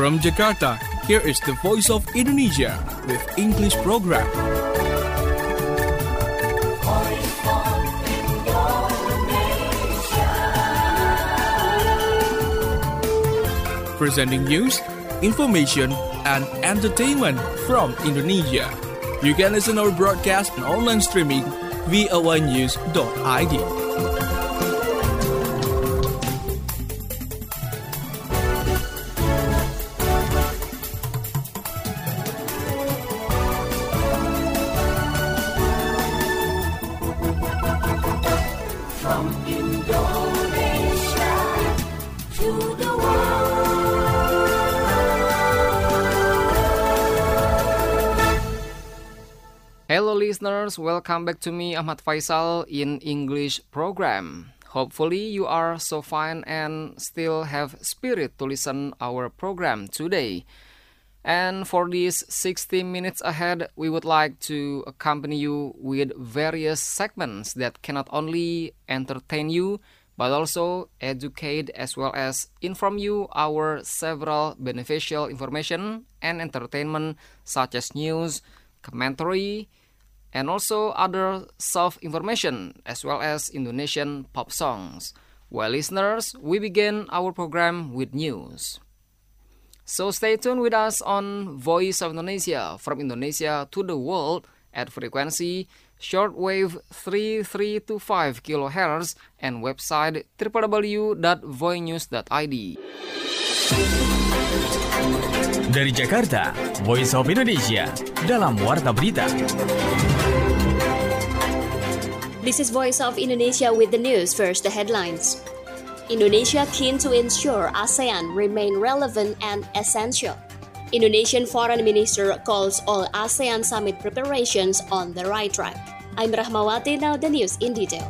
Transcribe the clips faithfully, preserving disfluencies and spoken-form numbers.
From Jakarta, here is the Voice of Indonesia with English program. Presenting news, information, and entertainment from Indonesia. You can listen our broadcast and online streaming v o a news dot i d. From Indonesia to the world. Hello listeners, welcome back to me Ahmad Faisal in English program. Hopefully you are so fine and still have spirit to listen our program today. And for these sixty minutes ahead, we would like to accompany you with various segments that can not only entertain you, but also educate as well as inform you our several beneficial information and entertainment such as news, commentary, and also other self-information as well as Indonesian pop songs. Well, listeners, we begin our program with news. So stay tuned with us on Voice of Indonesia, from Indonesia to the world at frequency shortwave three three two five kilohertz and website w w w dot voinews dot i d. Dari Jakarta, Voice of Indonesia dalam Warta Berita. This is Voice of Indonesia with the news. First, the headlines. Indonesia keen to ensure ASEAN remain relevant and essential. Indonesian Foreign Minister calls all ASEAN summit preparations on the right track. I'm Rahmawati, now the news in detail.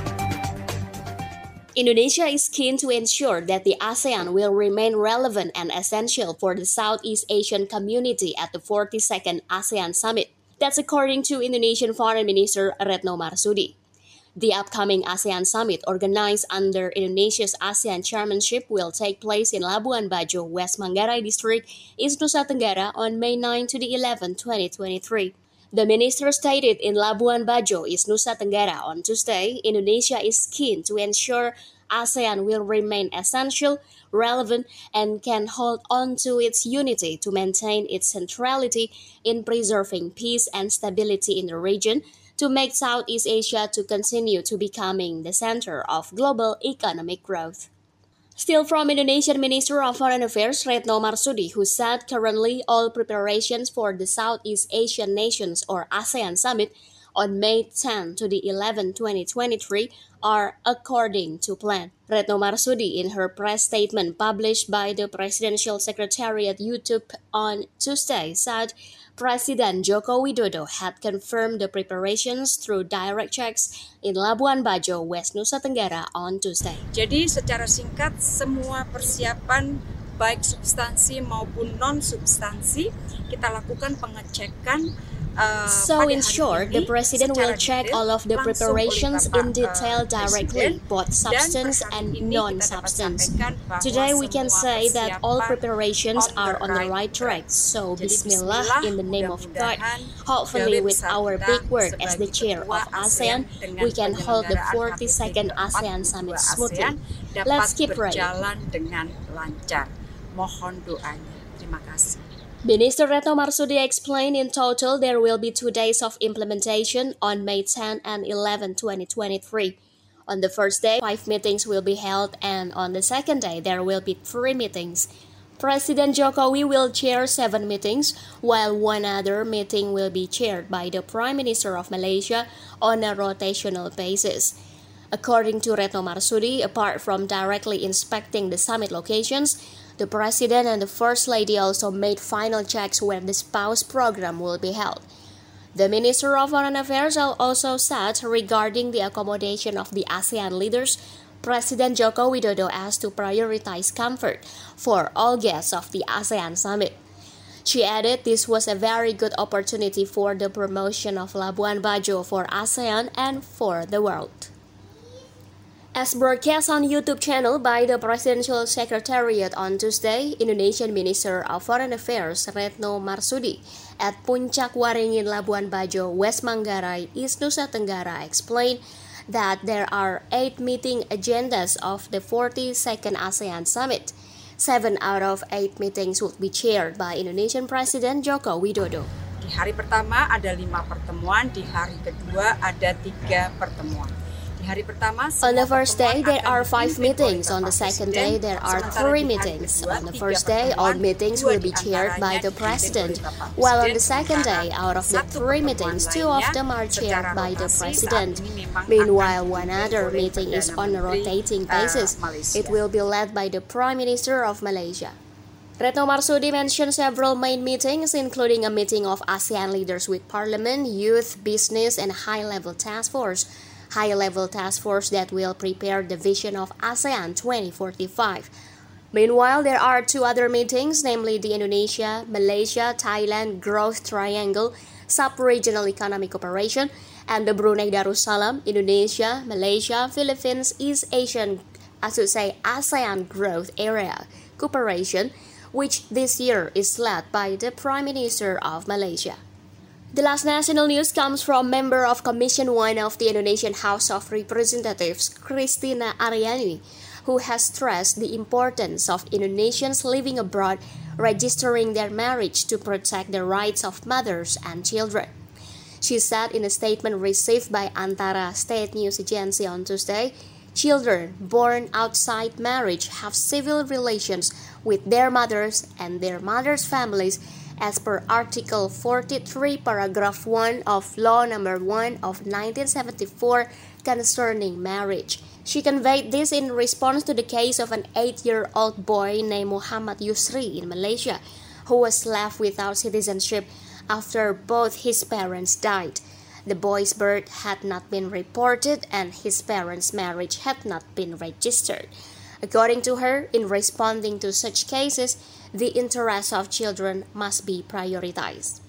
Indonesia is keen to ensure that the ASEAN will remain relevant and essential for the Southeast Asian community at the forty-second ASEAN Summit. That's according to Indonesian Foreign Minister Retno Marsudi. The upcoming ASEAN Summit, organized under Indonesia's ASEAN chairmanship, will take place in Labuan Bajo, West Manggarai District, East Nusa Tenggara on May ninth to the eleventh, twenty twenty-three. The minister stated in Labuan Bajo, East Nusa Tenggara on Tuesday, Indonesia is keen to ensure ASEAN will remain essential, relevant, and can hold on to its unity to maintain its centrality in preserving peace and stability in the region, to make Southeast Asia to continue to becoming the center of global economic growth. Still from Indonesian Minister of Foreign Affairs Retno Marsudi, who said currently all preparations for the Southeast Asian Nations or ASEAN Summit on May tenth to the eleventh, twenty twenty-three are according to plan. Retno Marsudi, in her press statement published by the Presidential Secretariat YouTube on Tuesday, said Presiden Joko Widodo had confirmed the preparations through direct checks in Labuan Bajo, West Nusa Tenggara on Tuesday. Jadi secara singkat, semua persiapan baik substansi maupun non-substansi kita lakukan pengecekan. Uh, so in short, the President will check all of the preparations in detail directly, both substance and non-substance. Today we can say that all preparations are on the right track, so Bismillah in the name of God. Hopefully with our big work as the chair of ASEAN, we can hold the forty-second ASEAN Summit smoothly. Let's keep praying. Mohon doanya. Terima kasih. Minister Retno Marsudi explained in total there will be two days of implementation on May tenth and eleventh, twenty twenty-three. On the first day, five meetings will be held, and on the second day, there will be three meetings. President Jokowi will chair seven meetings, while one other meeting will be chaired by the Prime Minister of Malaysia on a rotational basis. According to Retno Marsudi, apart from directly inspecting the summit locations, the President and the First Lady also made final checks where the spouse program will be held. The Minister of Foreign Affairs also said regarding the accommodation of the ASEAN leaders, President Joko Widodo asked to prioritize comfort for all guests of the ASEAN Summit. She added this was a very good opportunity for the promotion of Labuan Bajo for ASEAN and for the world. As broadcast on YouTube channel by the Presidential Secretariat on Tuesday, Indonesian Minister of Foreign Affairs Retno Marsudi at Puncak Waringin Labuan Bajo, West Manggarai, East Nusa Tenggara explained that there are eight meeting agendas of the forty-second ASEAN Summit. Seven out of eight meetings would be chaired by Indonesian President Joko Widodo. Di hari pertama ada lima pertemuan, di hari kedua ada tiga pertemuan. Hari pertama, on the first day, there are five meetings. On the second day, there are three meetings. On the first day, all meetings will be chaired by the President, while on the second day, out of the three meetings, two of them are chaired by the President. Meanwhile, one other meeting is on a rotating basis. It will be led by the Prime Minister of Malaysia. Retno Marsudi mentioned several main meetings, including a meeting of ASEAN leaders with Parliament, youth, business, and high-level task force. High-level task force that will prepare the vision of ASEAN twenty forty-five. Meanwhile, there are two other meetings, namely the Indonesia, Malaysia, Thailand Growth Triangle, Sub-Regional Economic Cooperation, and the Brunei Darussalam, Indonesia, Malaysia, Philippines, East Asian, I should say ASEAN Growth Area Cooperation, which this year is led by the Prime Minister of Malaysia. The last national news comes from member of Commission one of the Indonesian House of Representatives, Christina Aryani, who has stressed the importance of Indonesians living abroad registering their marriage to protect the rights of mothers and children. She said in a statement received by Antara State News Agency on Tuesday, children born outside marriage have civil relations with their mothers and their mothers' families as per Article forty-three, Paragraph one of Law Number one of nineteen seventy-four concerning marriage. She conveyed this in response to the case of an eight-year-old boy named Muhammad Yusri in Malaysia, who was left without citizenship after both his parents died. The boy's birth had not been reported and his parents' marriage had not been registered. According to her, in responding to such cases, the interests of children must be prioritized.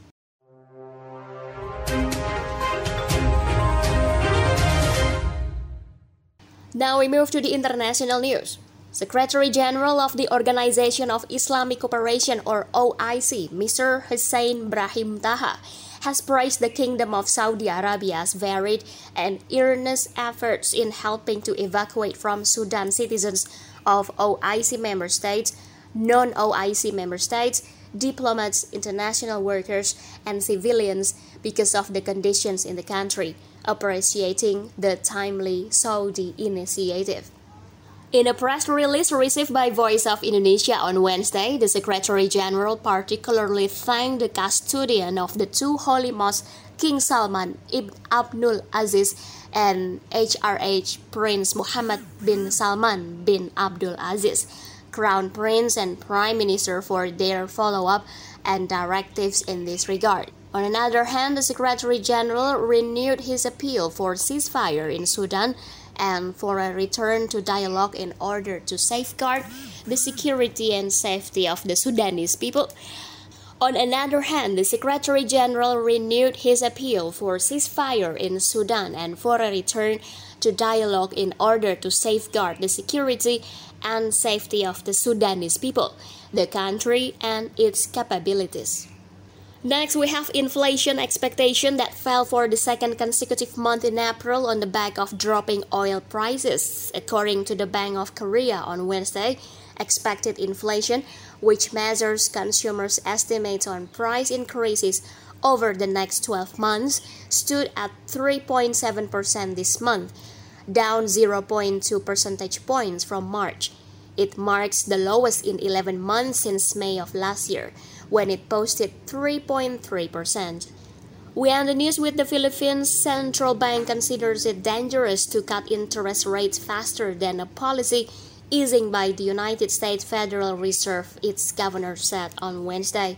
Now we move to the international news. Secretary General of the Organization of Islamic Cooperation or O I C, Mister Hussein Brahim Taha, has praised the Kingdom of Saudi Arabia's varied and earnest efforts in helping to evacuate from Sudan citizens of O I C member states, non-O I C member states, diplomats, international workers, and civilians because of the conditions in the country, appreciating the timely Saudi initiative. In a press release received by Voice of Indonesia on Wednesday, the Secretary General particularly thanked the custodian of the two holy mosques, King Salman Ibn Abdul Aziz and H R H Prince Muhammad bin Salman bin Abdul Aziz, Crown Prince and Prime Minister, for their follow-up and directives in this regard. On another hand, the Secretary General renewed his appeal for ceasefire in Sudan and for a return to dialogue in order to safeguard the security and safety of the Sudanese people. On another hand, the Secretary General renewed his appeal for ceasefire in Sudan and for a return to dialogue in order to safeguard the security and safety of the Sudanese people, the country, and its capabilities. Next, we have inflation expectation that fell for the second consecutive month in April on the back of dropping oil prices. According to the Bank of Korea on Wednesday, expected inflation, which measures consumers' estimates on price increases over the next twelve months, stood at three point seven percent this month, down zero point two percentage points from March. It marks the lowest in eleven months since May of last year, when it posted three point three percent. We end the news with the Philippines Central Bank considers it dangerous to cut interest rates faster than a policy easing by the United States Federal Reserve, its governor said on Wednesday.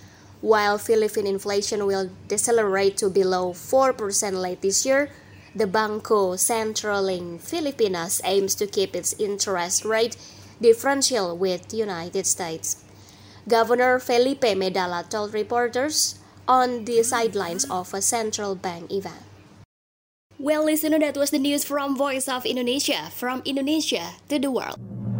While Philippine inflation will decelerate to below four percent late this year, the Bangko Sentraling Filipinas aims to keep its interest rate differential with the United States. Governor Felipe Medalla told reporters on the sidelines of a central bank event. Well, listener, that was the news from Voice of Indonesia, from Indonesia to the world.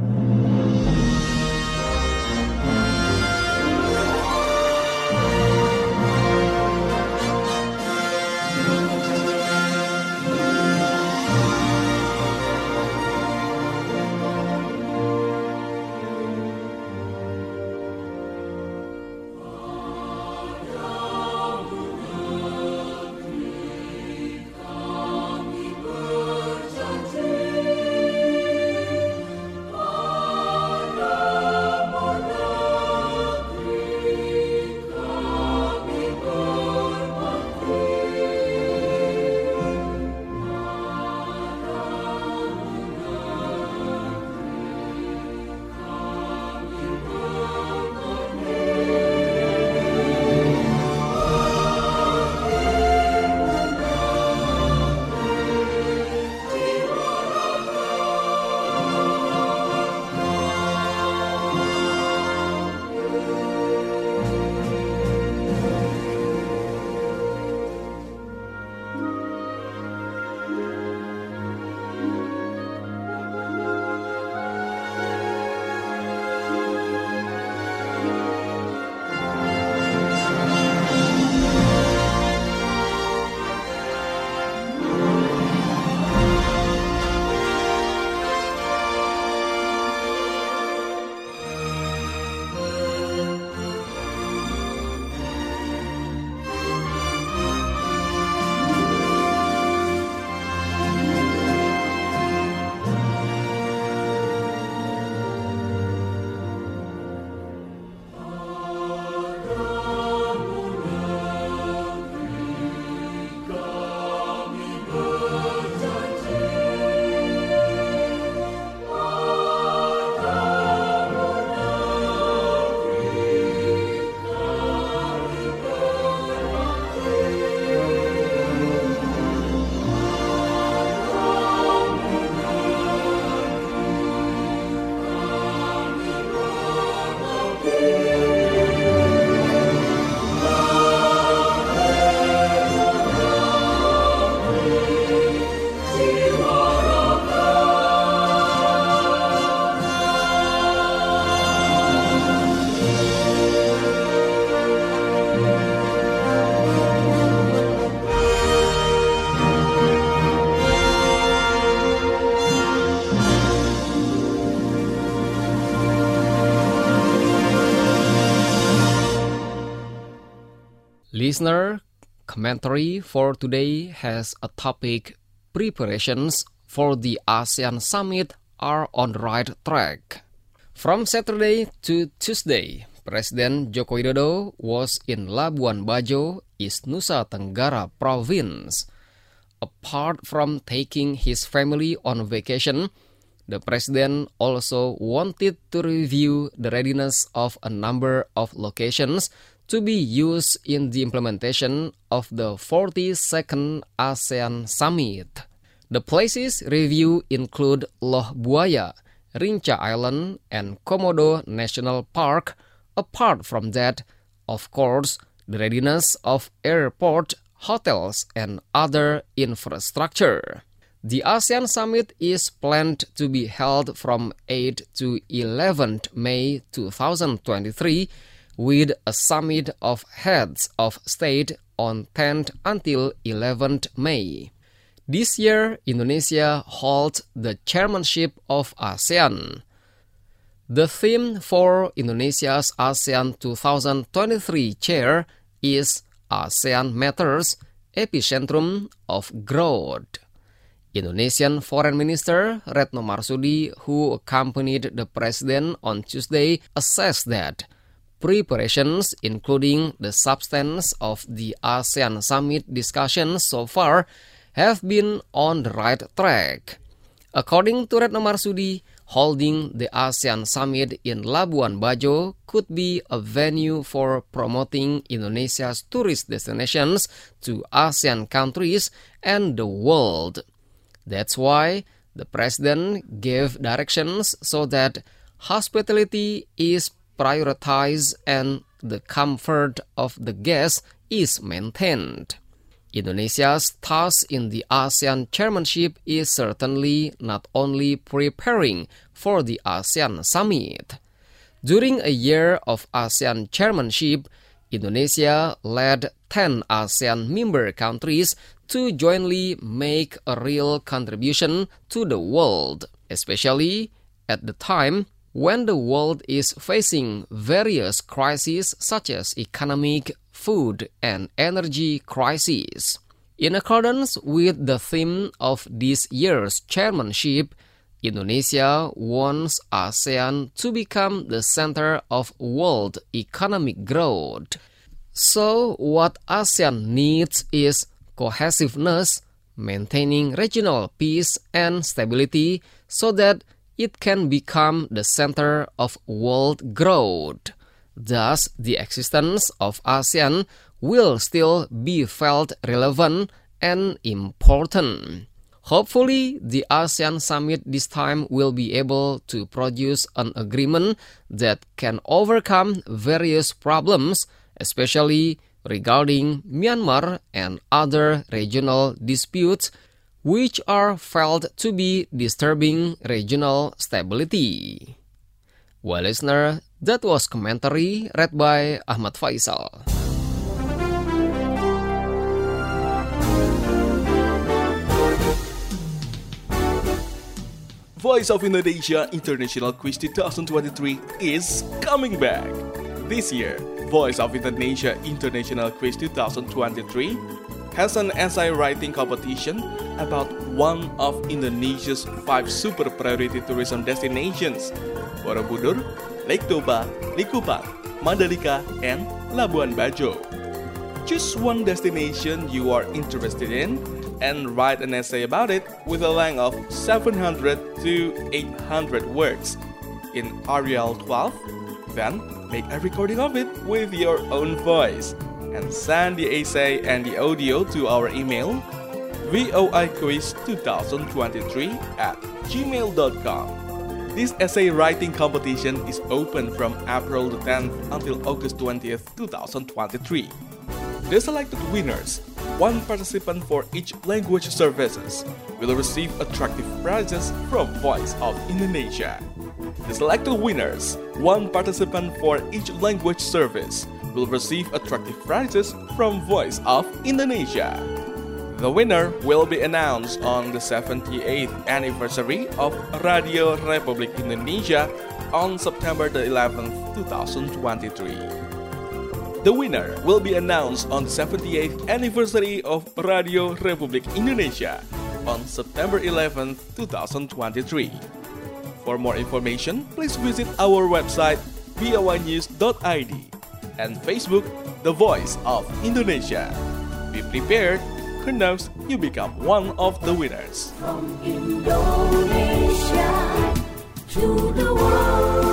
Listener, commentary for today has a topic: preparations for the ASEAN Summit are on the right track. From Saturday to Tuesday, President Joko Widodo was in Labuan Bajo, East Nusa Tenggara Province. Apart from taking his family on vacation, the President also wanted to review the readiness of a number of locations to be used in the implementation of the forty-second ASEAN Summit. The places reviewed include Loh Buaya, Rinca Island, and Komodo National Park. Apart from that, of course, the readiness of airport, hotels, and other infrastructure. The ASEAN Summit is planned to be held from eighth to eleventh May twenty twenty-three, with a summit of heads of state on tenth until eleventh May. This year, Indonesia holds the chairmanship of ASEAN. The theme for Indonesia's ASEAN twenty twenty-three chair is ASEAN Matters, Epicentrum of Growth. Indonesian Foreign Minister Retno Marsudi, who accompanied the President on Tuesday, assessed that preparations, including the substance of the ASEAN Summit discussions so far, have been on the right track. According to Retno Marsudi, holding the ASEAN Summit in Labuan Bajo could be a venue for promoting Indonesia's tourist destinations to ASEAN countries and the world. That's why the President gave directions so that hospitality is prioritized and the comfort of the guests is maintained. Indonesia's task in the ASEAN chairmanship is certainly not only preparing for the ASEAN summit. During a year of ASEAN chairmanship, Indonesia led ten ASEAN member countries to jointly make a real contribution to the world, especially at the time when the world is facing various crises such as economic, food, and energy crises. In accordance with the theme of this year's chairmanship, Indonesia wants ASEAN to become the center of world economic growth. So what ASEAN needs is cohesiveness, maintaining regional peace and stability so that it can become the center of world growth. Thus, the existence of ASEAN will still be felt relevant and important. Hopefully, the ASEAN summit this time will be able to produce an agreement that can overcome various problems, especially regarding Myanmar and other regional disputes, which are felt to be disturbing regional stability. Well, listener, that was commentary read by Ahmad Faisal. Voice of Indonesia International Quiz twenty twenty-three is coming back. This year, Voice of Indonesia International Quiz twenty twenty-three has an essay writing competition about one of Indonesia's five super priority tourism destinations: Borobudur, Lake Toba, Likupang, Mandalika, and Labuan Bajo. Choose one destination you are interested in and write an essay about it with a length of seven hundred to eight hundred words in Arial twelve. Then make a recording of it with your own voice and send the essay and the audio to our email voiquiz twenty twenty-three at gmail dot com. This essay writing competition is open from April the tenth until August twentieth, twenty twenty-three. The selected winners, one participant for each language services, will receive attractive prizes from Voice of Indonesia. The selected winners, one participant for each language service, will receive attractive prizes from Voice of Indonesia. The winner will be announced on the seventy-eighth anniversary of Radio Republik Indonesia on September the eleventh, twenty twenty-three. The winner will be announced on the seventy-eighth anniversary of Radio Republik Indonesia on September eleventh, twenty twenty-three. For more information, please visit our website v o y news dot i d and Facebook The Voice of Indonesia. Be prepared, who knows, you become one of the winners. From Indonesia to the world.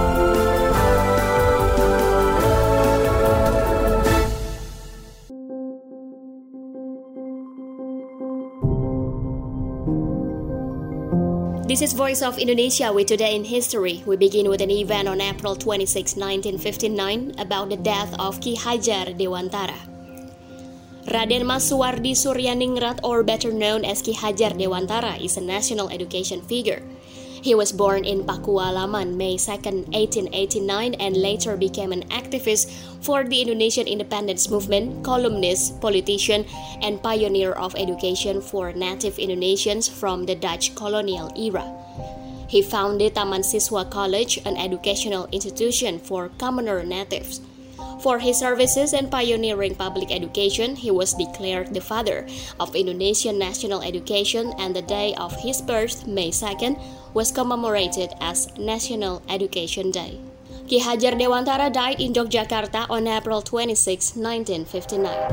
This is Voice of Indonesia with Today in History. We begin with an event on April twenty-sixth, nineteen fifty-nine about the death of Ki Hajar Dewantara. Raden Mas Suwardi Suryaningrat, or better known as Ki Hajar Dewantara, is a national education figure. He was born in Pakualaman, May second, eighteen eighty-nine, and later became an activist for the Indonesian independence movement, columnist, politician, and pioneer of education for native Indonesians from the Dutch colonial era. He founded Taman Siswa College, an educational institution for commoner natives. For his services and pioneering public education, he was declared the father of Indonesian national education, and the day of his birth, May second, was commemorated as National Education Day. Ki Hajar Dewantara died in Yogyakarta on April twenty-sixth, nineteen fifty-nine.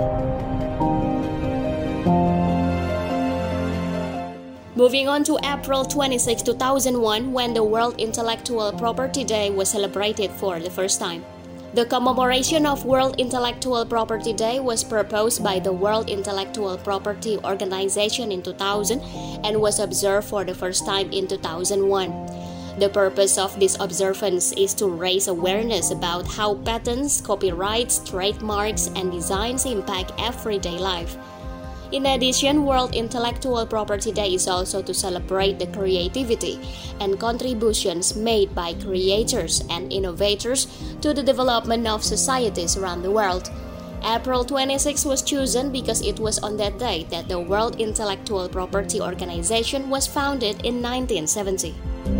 Moving on to April twenty-sixth, two thousand one, when the World Intellectual Property Day was celebrated for the first time. The commemoration of World Intellectual Property Day was proposed by the World Intellectual Property Organization in two thousand and was observed for the first time in two thousand one. The purpose of this observance is to raise awareness about how patents, copyrights, trademarks, and designs impact everyday life. In addition, World Intellectual Property Day is also to celebrate the creativity and contributions made by creators and innovators to the development of societies around the world. April twenty-sixth was chosen because it was on that day that the World Intellectual Property Organization was founded in nineteen seventy.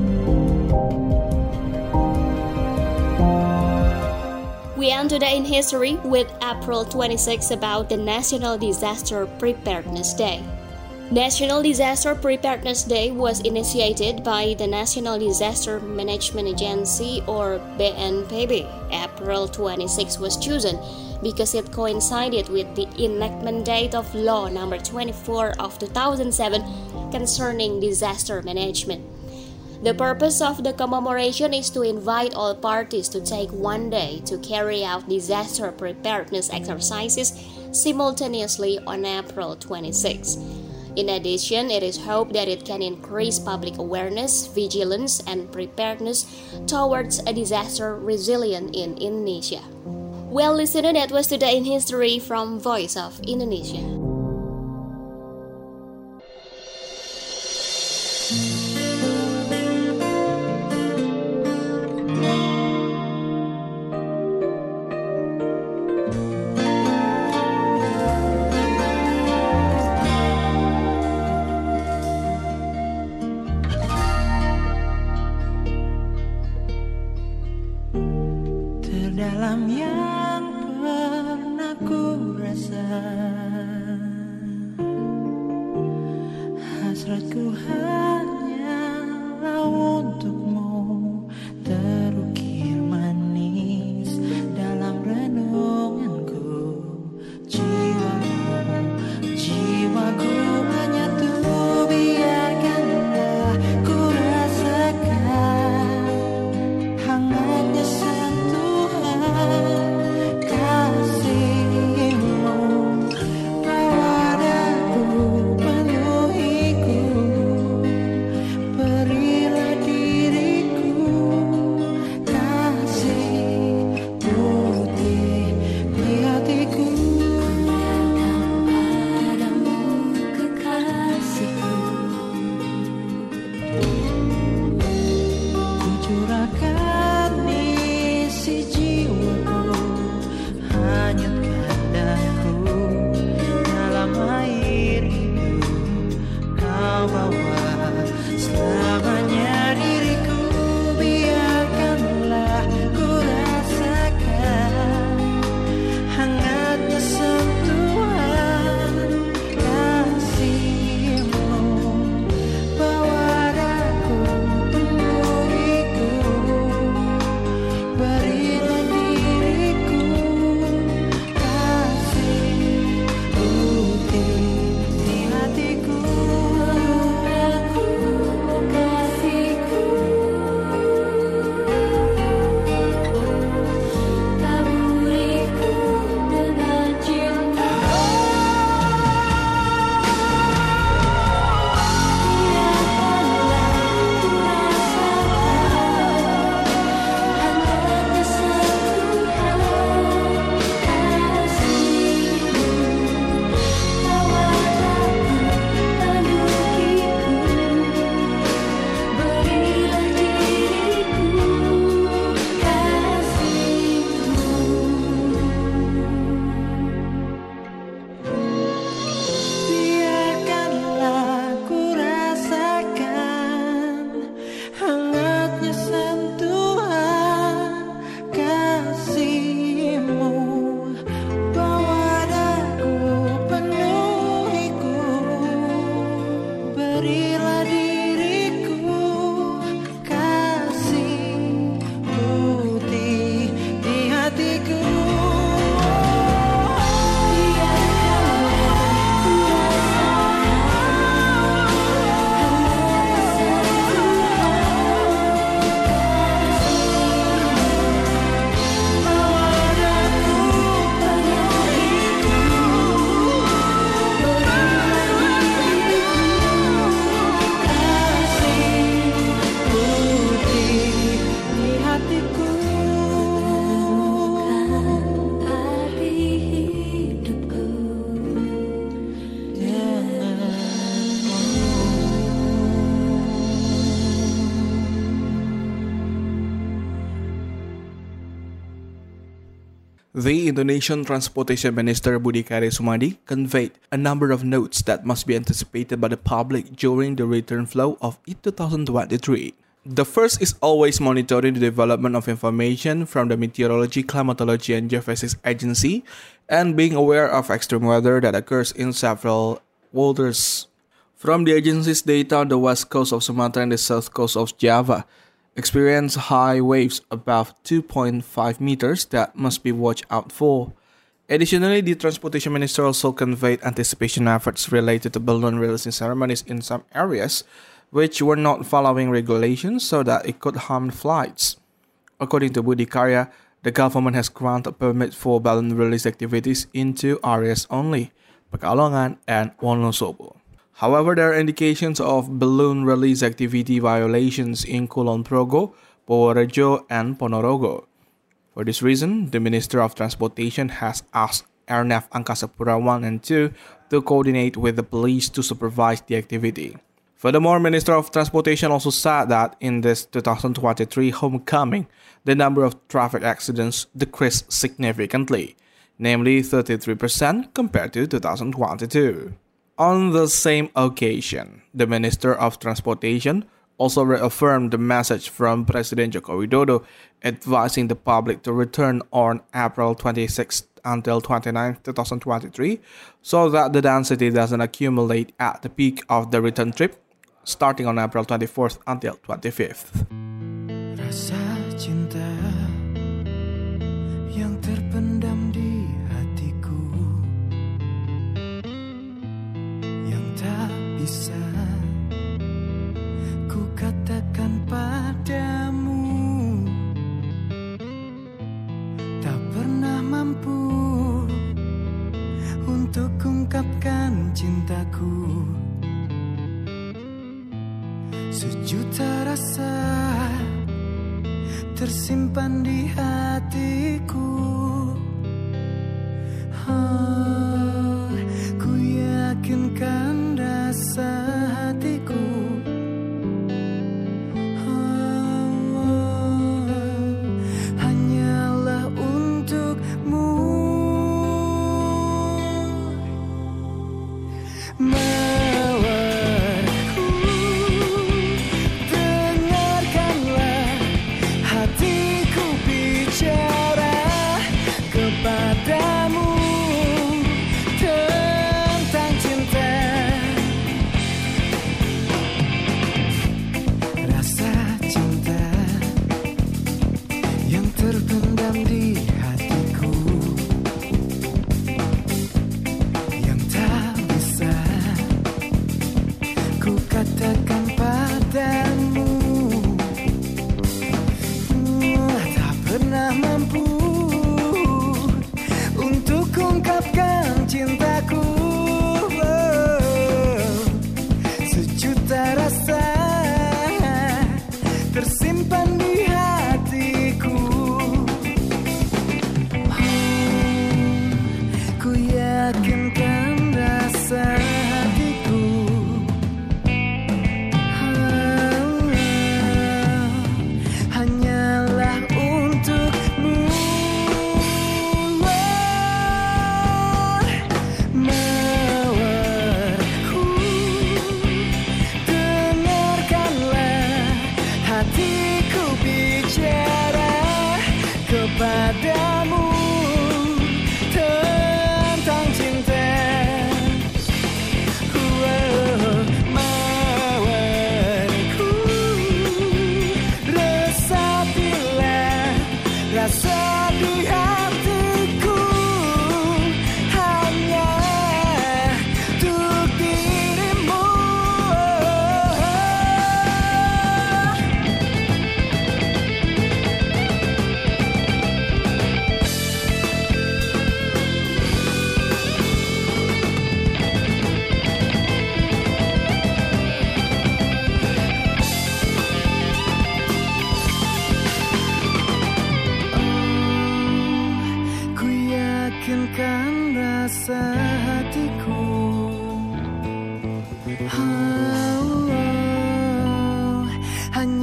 We end today in history with April twenty-sixth about the National Disaster Preparedness Day. National Disaster Preparedness Day was initiated by the National Disaster Management Agency or B N P B. April twenty-sixth was chosen because it coincided with the enactment date of Law number twenty-four of two thousand seven concerning disaster management. The purpose of the commemoration is to invite all parties to take one day to carry out disaster preparedness exercises simultaneously on April twenty-sixth. In addition, it is hoped that it can increase public awareness, vigilance, and preparedness towards a disaster resilient in Indonesia. Well, listener, that was Today in History from Voice of Indonesia. Terdalam yang pernah ku rasa, hasratku hanyalah untukmu, terukir manis dalam renunganku. Jiwamu, jiwaku menyatu, biarkanlah ku rasakan hangatnya sentuhan kasihmu. Padaku penuhiku The Indonesian Transportation Minister Budi Karya Sumadi conveyed a number of notes that must be anticipated by the public during the return flow of I T twenty twenty-three. The first is always monitoring the development of information from the Meteorology, Climatology and Geophysics Agency and being aware of extreme weather that occurs in several waters. From the agency's data, the west coast of Sumatra and the south coast of Java experience high waves above two point five meters that must be watched out for. Additionally, the Transportation Minister also conveyed anticipation efforts related to balloon releasing ceremonies in some areas which were not following regulations so that it could harm flights. According to Budi Karya, the government has granted permit for balloon release activities in two areas only, Pekalongan and Wonosobo. However, there are indications of balloon release activity violations in Kulon Progo, Purworejo, and Ponorogo. For this reason, the Minister of Transportation has asked Airnav Angkasa Pura one and two to coordinate with the police to supervise the activity. Furthermore, Minister of Transportation also said that in this two thousand twenty-three homecoming, the number of traffic accidents decreased significantly, namely thirty-three percent compared to two thousand twenty-two. On the same occasion, the Minister of Transportation also reaffirmed the message from President Joko Widodo advising the public to return on April twenty-sixth until twenty-ninth, twenty twenty-three so that the density doesn't accumulate at the peak of the return trip starting on April twenty-fourth until twenty-fifth. Rasa cinta yang terpendam di hatiku, yang tak bisa ku katakan padamu, tak pernah mampu untuk ungkapkan cintaku. Sejuta rasa tersimpan di hatiku. Oh, ku yakinkan rasa hatiku. Oh, hanyalah untukmu.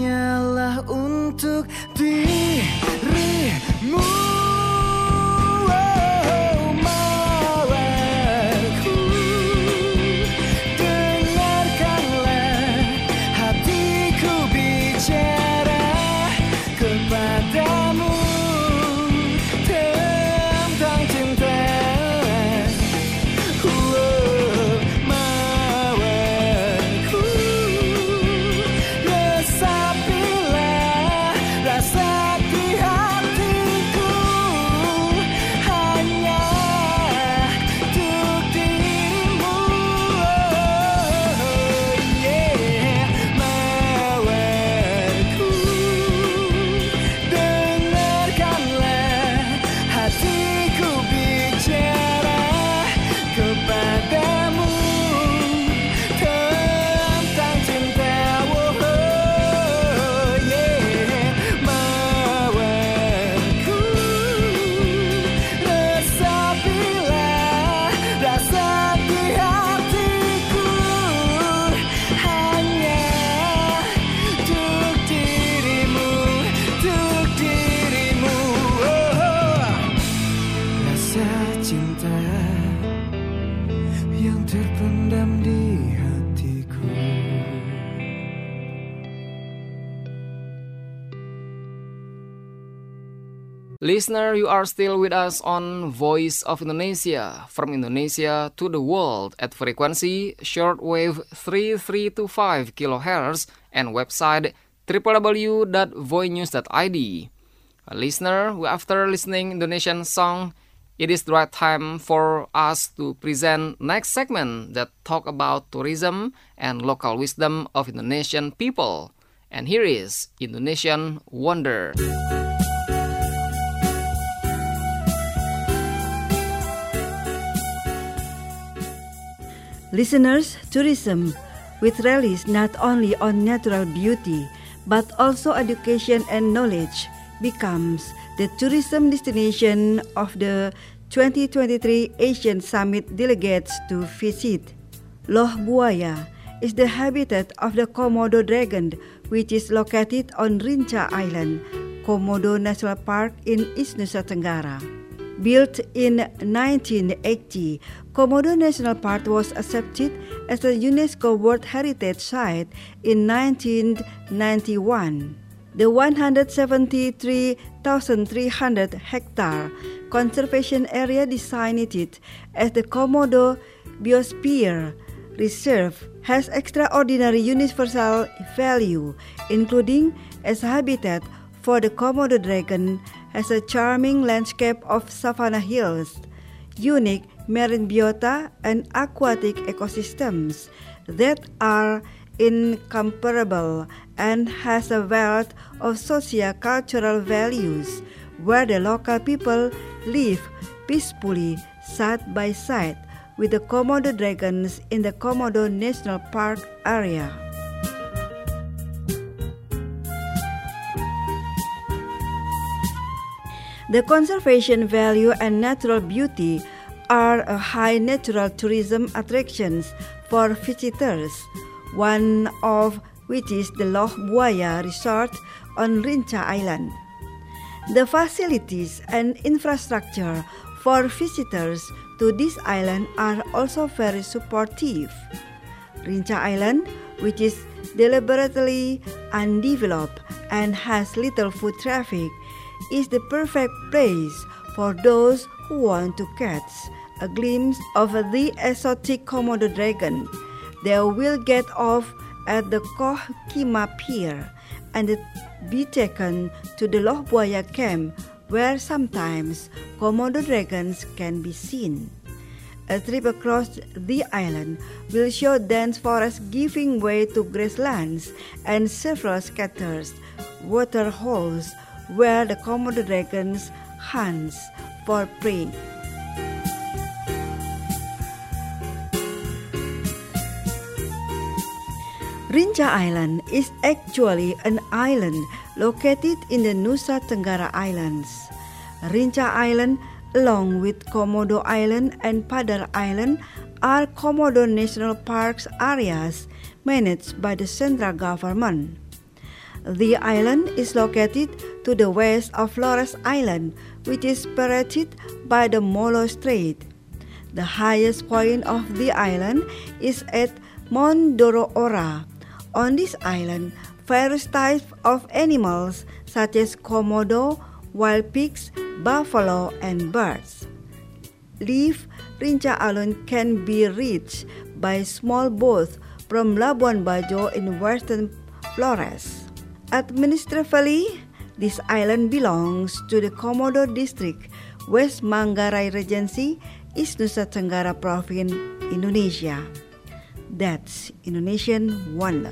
Hanyalah untuk dirimu. Listener, you are still with us on Voice of Indonesia, from Indonesia to the world at frequency shortwave three three two five kilohertz and website w w w dot voinews dot i d. Listener, after listening Indonesian song, it is the right time for us to present next segment that talk about tourism and local wisdom of Indonesian people. And here is Indonesian Wonder. Listeners, tourism, which relies not only on natural beauty, but also education and knowledge, becomes the tourism destination of the twenty twenty-three Asian Summit delegates to visit. Loh Buaya is the habitat of the Komodo dragon, which is located on Rinca Island, Komodo National Park in East Nusa Tenggara. Built in nineteen eighty, Komodo National Park was accepted as a UNESCO World Heritage Site in nineteen ninety-one. The one hundred seventy-three thousand three hundred hectare conservation area designated as the Komodo Biosphere Reserve has extraordinary universal value, including as habitat for the Komodo dragon, has a charming landscape of savanna hills, unique marine biota and aquatic ecosystems that are incomparable, and has a wealth of socio-cultural values where the local people live peacefully side by side with the Komodo dragons in the Komodo National Park area. The conservation value and natural beauty are a high natural tourism attractions for visitors, one of which is the Loh Buaya Resort on Rinca Island. The facilities and infrastructure for visitors to this island are also very supportive. Rinca Island, which is deliberately undeveloped and has little foot traffic, is the perfect place for those who want to catch a glimpse of the exotic Komodo dragon. They will get off at the Koh Kima Pier and be taken to the Loh Buaya camp, where sometimes Komodo dragons can be seen. A trip across the island will show dense forests giving way to grasslands and several scattered water holes where the Komodo dragons hunts for prey. Rinca Island is actually an island located in the Nusa Tenggara Islands. Rinca Island, along with Komodo Island and Padar Island, are Komodo National Parks areas managed by the central government. The island is located to the west of Flores Island, which is separated by the Molo Strait. The highest point of the island is at Mount Doroora. On this island, various types of animals such as Komodo, wild pigs, buffalo, and birds live. Rinca Island can be reached by small boats from Labuan Bajo in western Flores. Administratively, this island belongs to the Komodo District, West Manggarai Regency, East Nusa Tenggara Province, Indonesia. That's Indonesian Wonder.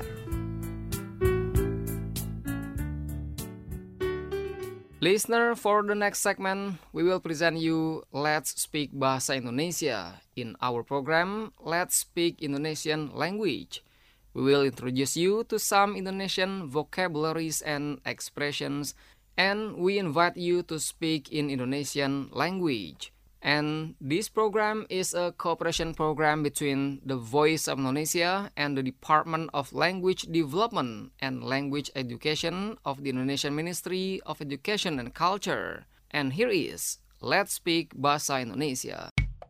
Listener, for the next segment, we will present you Let's Speak Bahasa Indonesia. In our program, Let's Speak Indonesian Language. We will introduce you to some Indonesian vocabularies and expressions, and we invite you to speak in Indonesian language. And this program is a cooperation program between the Voice of Indonesia and the Department of Language Development and Language Education of the Indonesian Ministry of Education and Culture. And here is Let's Speak Bahasa Indonesia.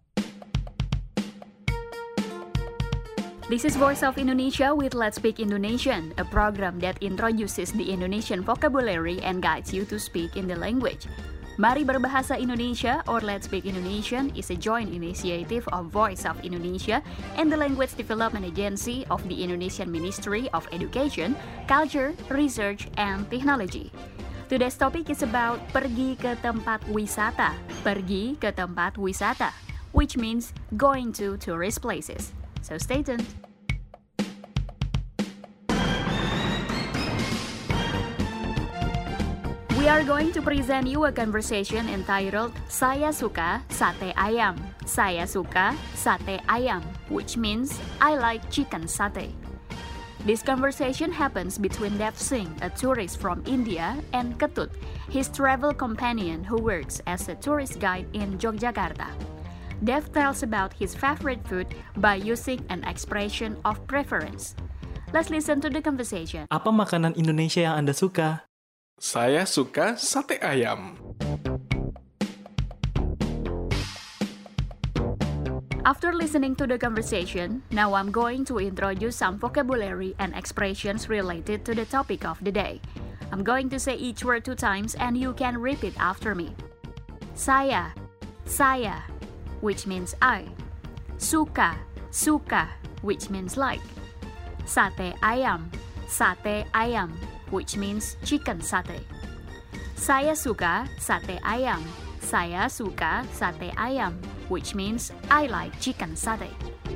This is Voice of Indonesia with Let's Speak Indonesian, a program that introduces the Indonesian vocabulary and guides you to speak in the language. Mari Berbahasa Indonesia or Let's Speak Indonesian is a joint initiative of Voice of Indonesia and the Language Development Agency of the Indonesian Ministry of Education, Culture, Research, and Technology. Today's topic is about pergi ke tempat wisata. Pergi ke tempat wisata, which means going to tourist places. So stay tuned. We are going to present you a conversation entitled Saya Suka Sate Ayam. Saya Suka Sate Ayam, which means I like chicken satay. This conversation happens between Dev Singh, a tourist from India, and Ketut, his travel companion who works as a tourist guide in Yogyakarta. Dev tells about his favorite food by using an expression of preference. Let's listen to the conversation. Apa makanan Indonesia yang Anda suka? Saya suka sate ayam. After listening to the conversation, now I'm going to introduce some vocabulary and expressions related to the topic of the day. I'm going to say each word two times and you can repeat after me. Saya, saya, which means I. Suka, suka, which means like. Sate ayam, sate ayam, which means chicken satay. Saya suka sate ayam. Saya suka sate ayam, which means I like chicken satay.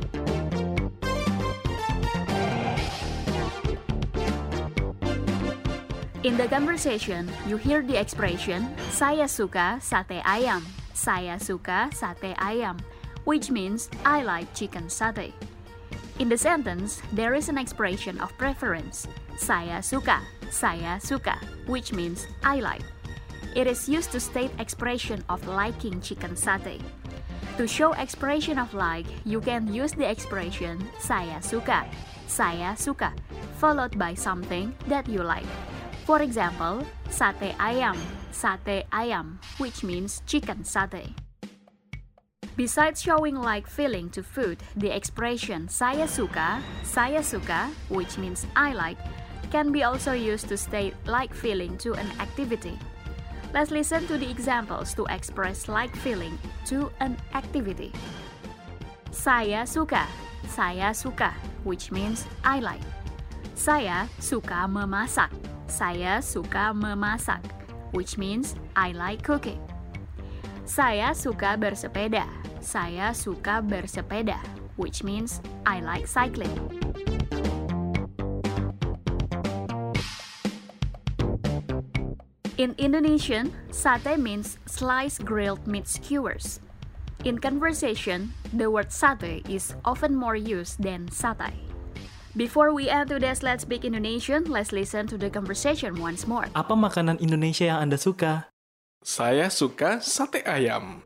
In the conversation, you hear the expression saya suka sate ayam. Saya suka sate ayam, which means I like chicken satay. In the sentence, there is an expression of preference. Saya suka, saya suka, which means I like. It is used to state expression of liking chicken satay. To show expression of like, you can use the expression saya suka, saya suka, followed by something that you like. For example, sate ayam, sate ayam, which means chicken satay. Besides showing like feeling to food, the expression saya suka, saya suka, which means I like, can be also used to state like feeling to an activity. Let's listen to the examples to express like feeling to an activity. Saya suka, saya suka, which means I like. Saya suka memasak, saya suka memasak, which means I like cooking. Saya suka bersepeda, saya suka bersepeda, which means I like cycling. In Indonesian, sate means sliced grilled meat skewers. In conversation, the word sate is often more used than satay. Before we end today's Let's Speak Indonesian, let's listen to the conversation once more. Apa makanan Indonesia yang Anda suka? Saya suka sate ayam.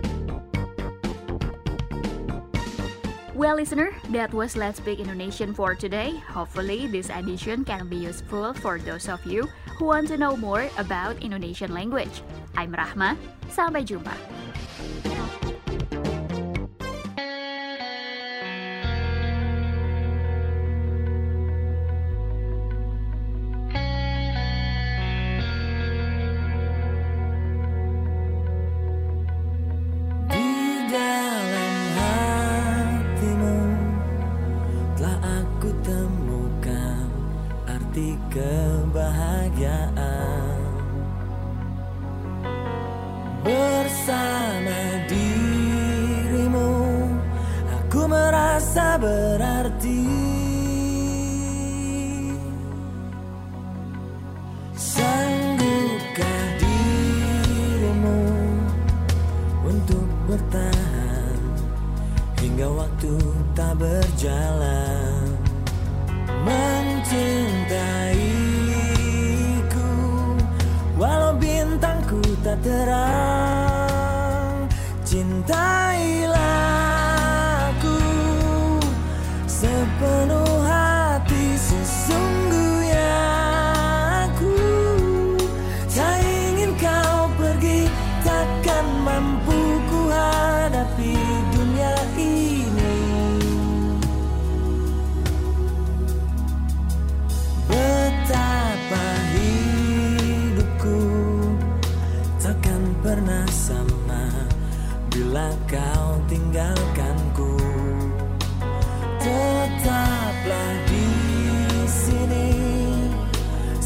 Well, listener, that was Let's Speak Indonesian for today. Hopefully, this edition can be useful for those of you who want to know more about Indonesian language. I'm Rahma. Sampai jumpa. Kebahagiaan bersama dirimu, aku merasa berarti. Sanggupkah dirimu untuk bertahan hingga waktu tak berjalan? Mencintaiku walau bintangku tak terang. Cintailah aku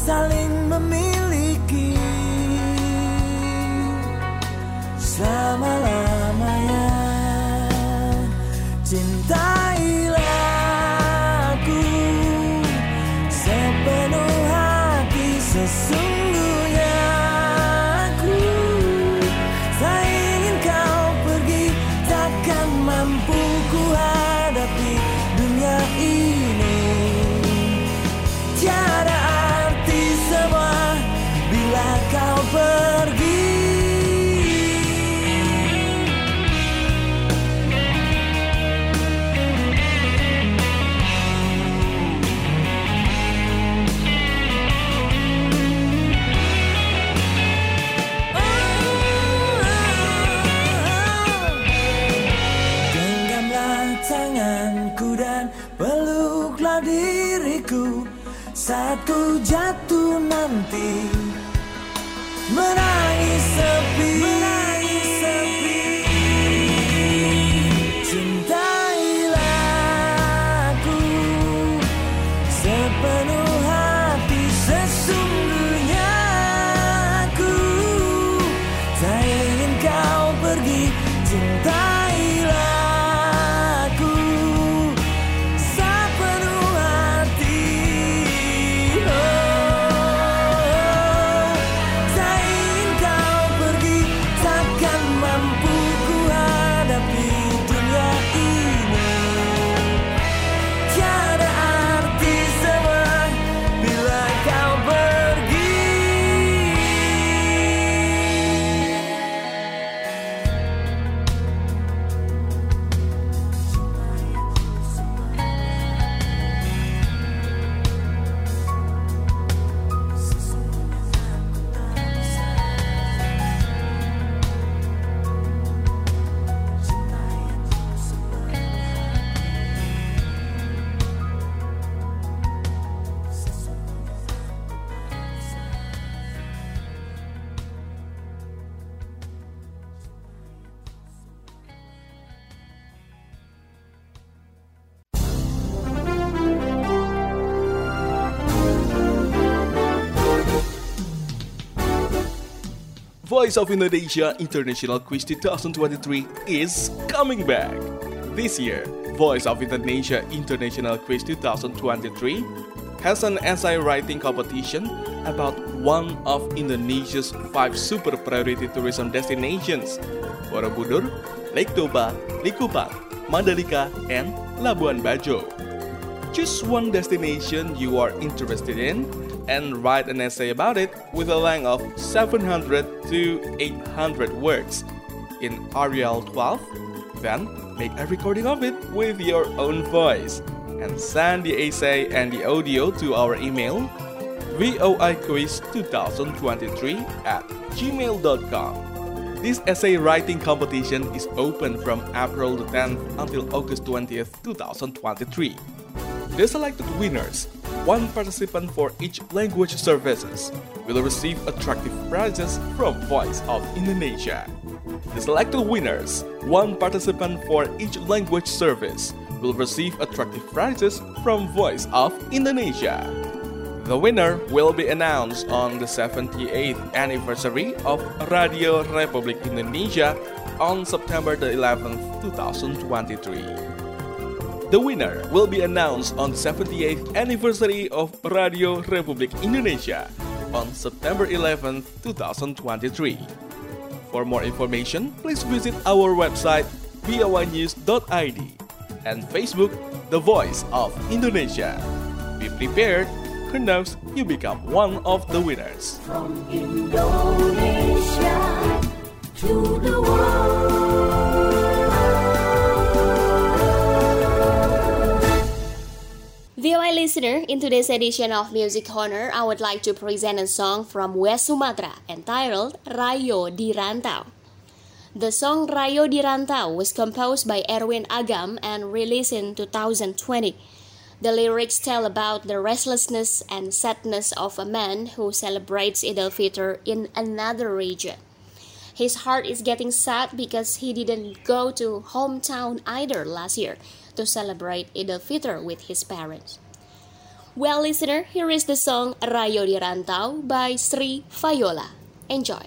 saling memiliki selama-lamanya. Cintailah aku sepenuh hati, sesungguhnya aku tak ingin kau pergi, takkan mampu ku hadapi dunia ini. Tiada arti semua bila kau pergi. Peluklah diriku saat ku jatuh nanti, menangis sepi, menangis sepi. Cintailah aku sepenuh hati, sesungguhnya aku tak ingin kau pergi. Cintailah Voice of Indonesia International Quiz twenty twenty-three is coming back. This year, Voice of Indonesia International Quiz twenty twenty-three has an essay writing competition about one of Indonesia's five super priority tourism destinations: Borobudur, Lake Toba, Likupang, Mandalika, and Labuan Bajo. Choose one destination you are interested in and write an essay about it with a length of seven hundred to eight hundred words in Arial twelve. Then make a recording of it with your own voice and send the essay and the audio to our email voiquiz twenty twenty-three at gmail dot com. This essay writing competition is open from April the tenth until August twentieth, twenty twenty-three. The selected winners, one participant for each language services, will receive attractive prizes from Voice of Indonesia. The selected winners, one participant for each language service, will receive attractive prizes from Voice of Indonesia. The winner will be announced on the seventy-eighth anniversary of Radio Republik Indonesia on September the eleventh, twenty twenty-three. The winner will be announced on the seventy-eighth anniversary of Radio Republik Indonesia on September eleventh, twenty twenty-three. For more information, please visit our website v o i news dot i d and Facebook The Voice of Indonesia. Be prepared, who knows you become one of the winners. From Indonesia to the world. V O I listener, in today's edition of Music Corner, I would like to present a song from West Sumatra entitled Rayo di Rantau. The song Rayo di Rantau was composed by Erwin Agam and released in two thousand twenty. The lyrics tell about the restlessness and sadness of a man who celebrates Eid al-Fitr in another region. His heart is getting sad because he didn't go to hometown either last year to celebrate Eid al-Fitr with his parents. Well, listener, here is the song Rayo di Rantau by Sri Viola. Enjoy.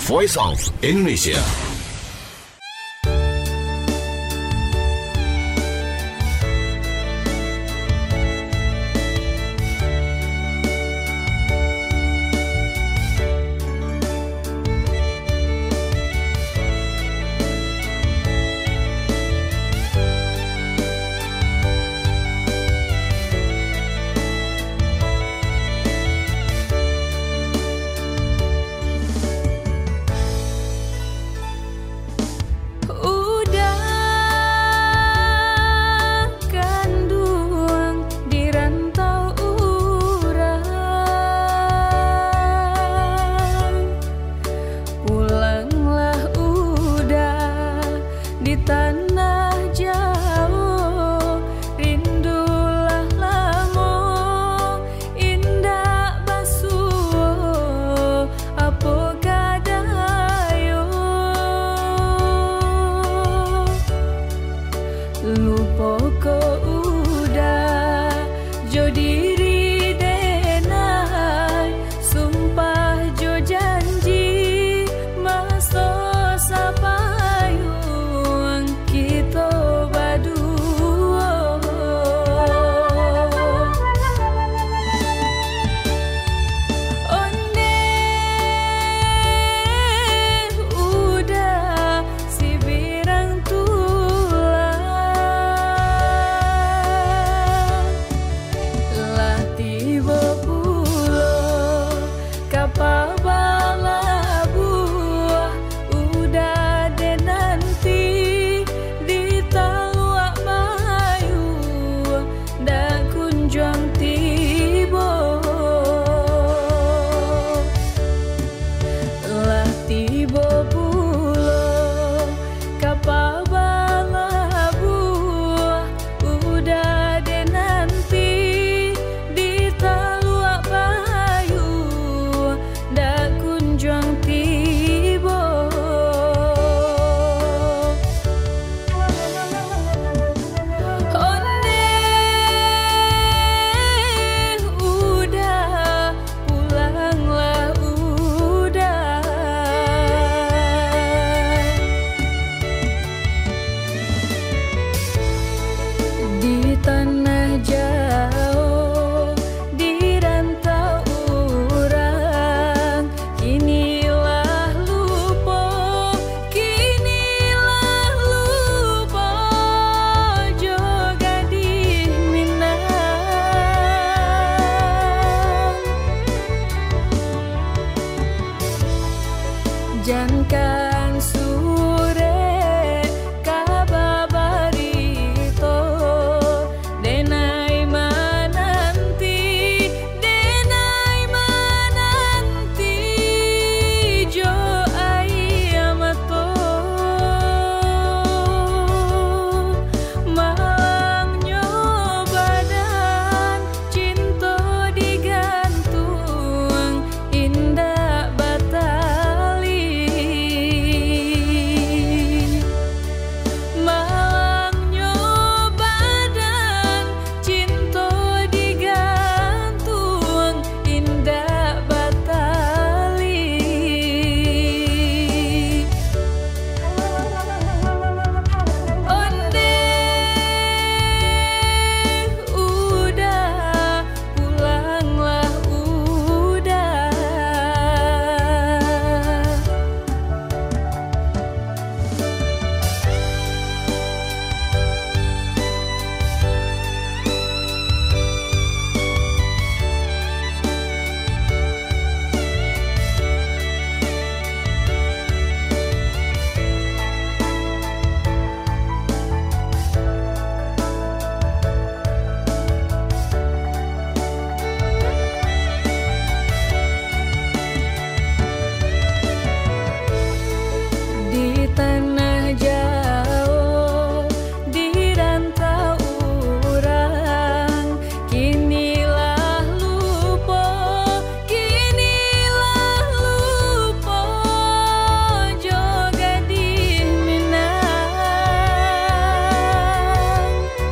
Voice of Indonesia.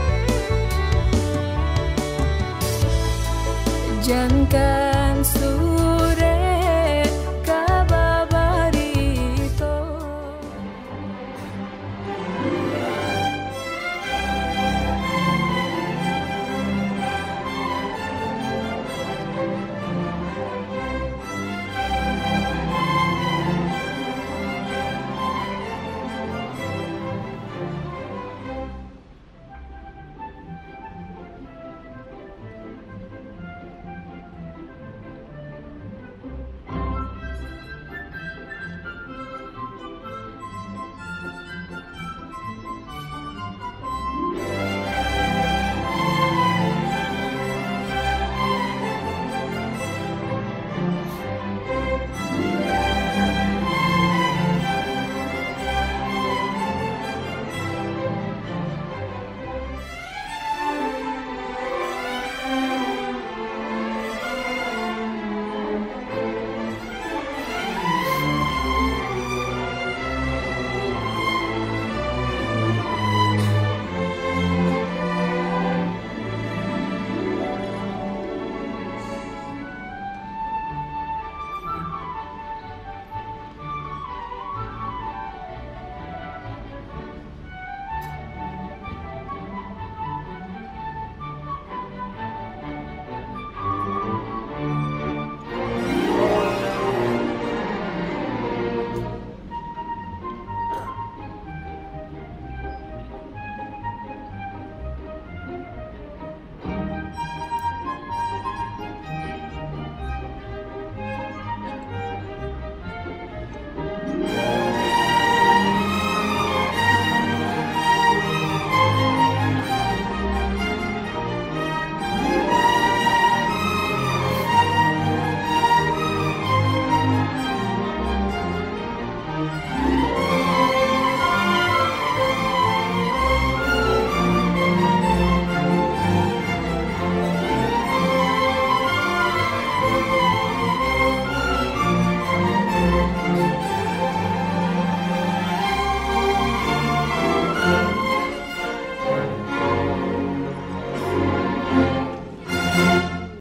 Jangan suruh